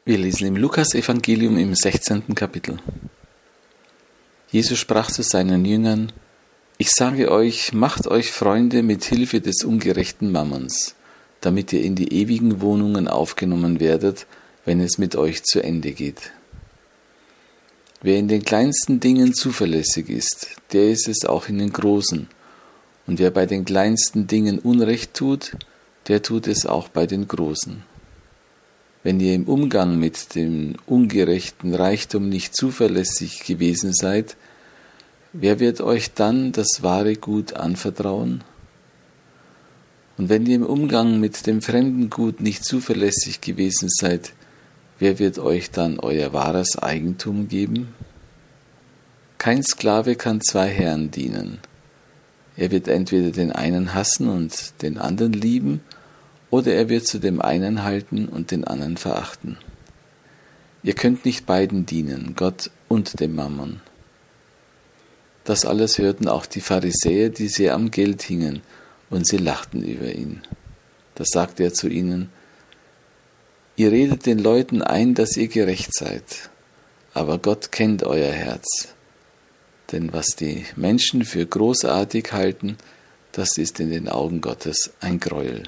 Wir lesen im Lukas-Evangelium im 16. Kapitel. Jesus sprach zu seinen Jüngern: Ich sage euch, macht euch Freunde mit Hilfe des ungerechten Mammons, damit ihr in die ewigen Wohnungen aufgenommen werdet, wenn es mit euch zu Ende geht. Wer in den kleinsten Dingen zuverlässig ist, der ist es auch in den großen. Und wer bei den kleinsten Dingen Unrecht tut, der tut es auch bei den großen. Wenn ihr im Umgang mit dem ungerechten Reichtum nicht zuverlässig gewesen seid, wer wird euch dann das wahre Gut anvertrauen? Und wenn ihr im Umgang mit dem fremden Gut nicht zuverlässig gewesen seid, wer wird euch dann euer wahres Eigentum geben? Kein Sklave kann zwei Herren dienen. Er wird entweder den einen hassen und den anderen lieben, oder er wird zu dem einen halten und den anderen verachten. Ihr könnt nicht beiden dienen, Gott und dem Mammon. Das alles hörten auch die Pharisäer, die sehr am Geld hingen, und sie lachten über ihn. Da sagte er zu ihnen: Ihr redet den Leuten ein, dass ihr gerecht seid, aber Gott kennt euer Herz. Denn was die Menschen für großartig halten, das ist in den Augen Gottes ein Gräuel.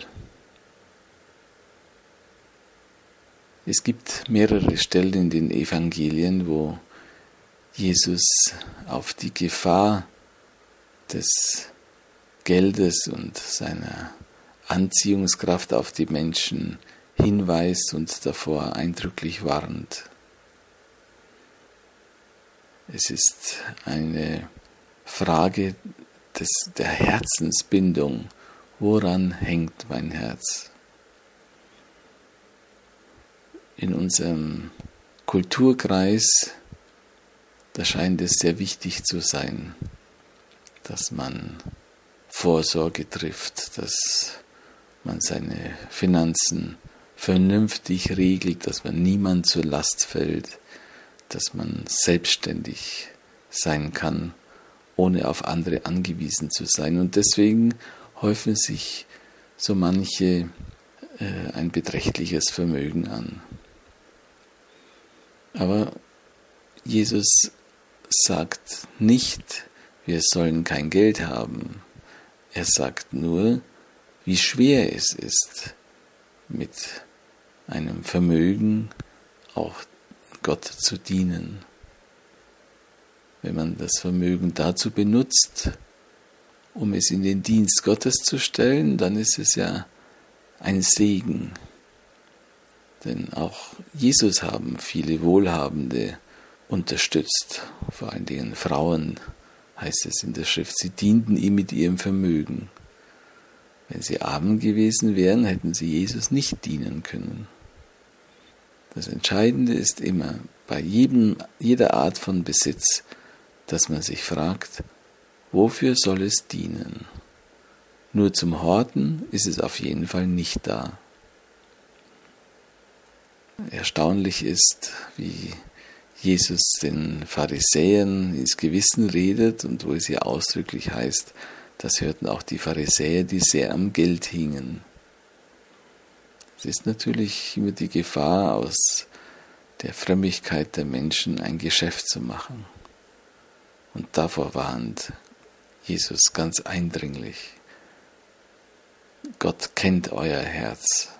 Es gibt mehrere Stellen in den Evangelien, wo Jesus auf die Gefahr des Geldes und seiner Anziehungskraft auf die Menschen hinweist und davor eindrücklich warnt. Es ist eine Frage der Herzensbindung. Woran hängt mein Herz? In unserem Kulturkreis, da scheint es sehr wichtig zu sein, dass man Vorsorge trifft, dass man seine Finanzen vernünftig regelt, dass man niemand zur Last fällt, dass man selbstständig sein kann, ohne auf andere angewiesen zu sein. Und deswegen häufen sich so manche ein beträchtliches Vermögen an. Aber Jesus sagt nicht, wir sollen kein Geld haben. Er sagt nur, wie schwer es ist, mit einem Vermögen auch Gott zu dienen. Wenn man das Vermögen dazu benutzt, um es in den Dienst Gottes zu stellen, dann ist es ja ein Segen. Denn auch Jesus haben viele Wohlhabende unterstützt, vor allen Dingen Frauen, heißt es in der Schrift. Sie dienten ihm mit ihrem Vermögen. Wenn sie arm gewesen wären, hätten sie Jesus nicht dienen können. Das Entscheidende ist immer bei jeder Art von Besitz, dass man sich fragt, wofür soll es dienen? Nur zum Horten ist es auf jeden Fall nicht da. Erstaunlich ist, wie Jesus den Pharisäern ins Gewissen redet und wo es hier ausdrücklich heißt, das hörten auch die Pharisäer, die sehr am Geld hingen. Es ist natürlich immer die Gefahr, aus der Frömmigkeit der Menschen ein Geschäft zu machen. Und davor warnt Jesus ganz eindringlich. Gott kennt euer Herz.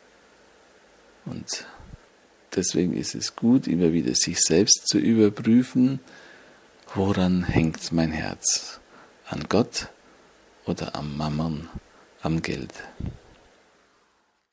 Und deswegen ist es gut, immer wieder sich selbst zu überprüfen, woran hängt mein Herz? An Gott oder am Mammon, am Geld?